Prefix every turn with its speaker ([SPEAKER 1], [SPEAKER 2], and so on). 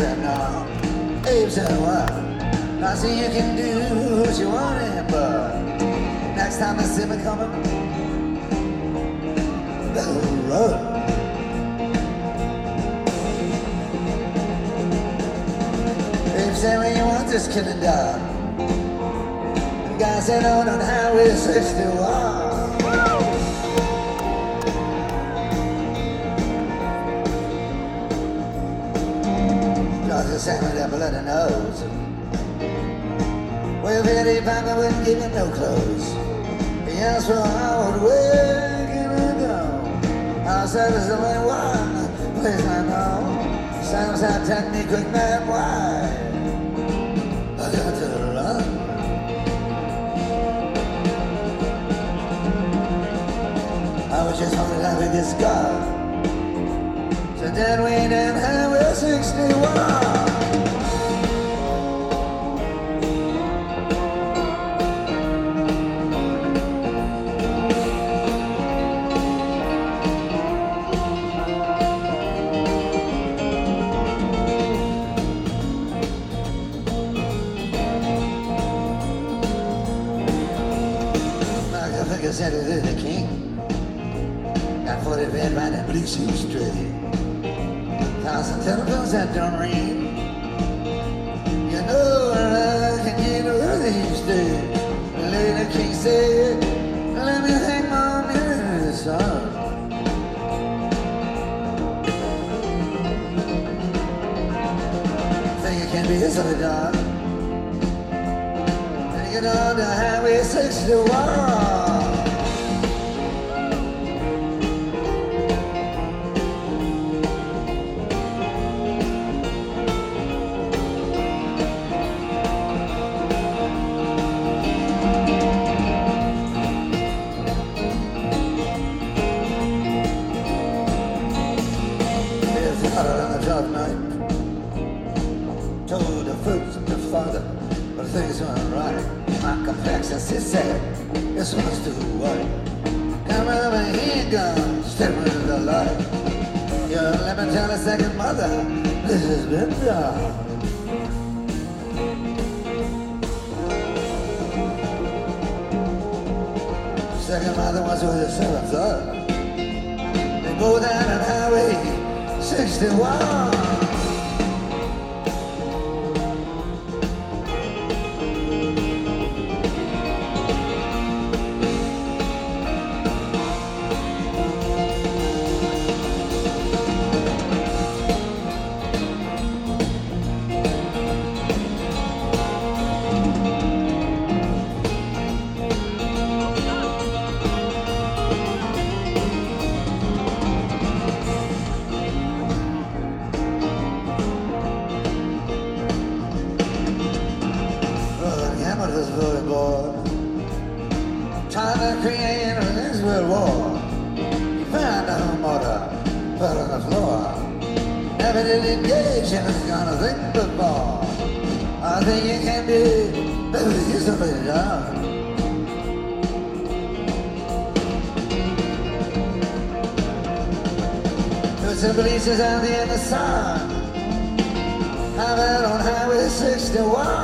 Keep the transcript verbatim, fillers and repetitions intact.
[SPEAKER 1] now. Abe said, what? I see you can do what you want it, but next time I see me coming, better run. Abe said, when you want this killing done? The guy said, on on Highway sixty-one. Georgia Sam with a bloody nose. Well, Betty Piper wouldn't give him no clothes. He asked for Howard, where can I go? I said, there's only one place I know. Sam said, tell me quick, man, why? I got to run. I was just hungry like with this guy. So then we down Highway sixty-one. I said it is the king. Got forty red by that blue shoe straight. Thousand telephones that don't ring. You know I can get rid of these days. Lady King said, let me hang my mirror, son. Think it can be easily done. Take it on the Highway sixty-one. Night. Told the first the father, but things weren't right. My complexity said, this one's too white. Come over here, gun, step into the light. Yo, let me tell a second mother, this has been done. Second mother was with her seventh son. They go down on Highway sixty-one. Was very bored, trying to create a next world war. He found a motor, fell on the floor. Never did engage in this kind of thing before. I think you can be better easily done. Put some bleachers out there in the sun. Have it on Highway sixty-one.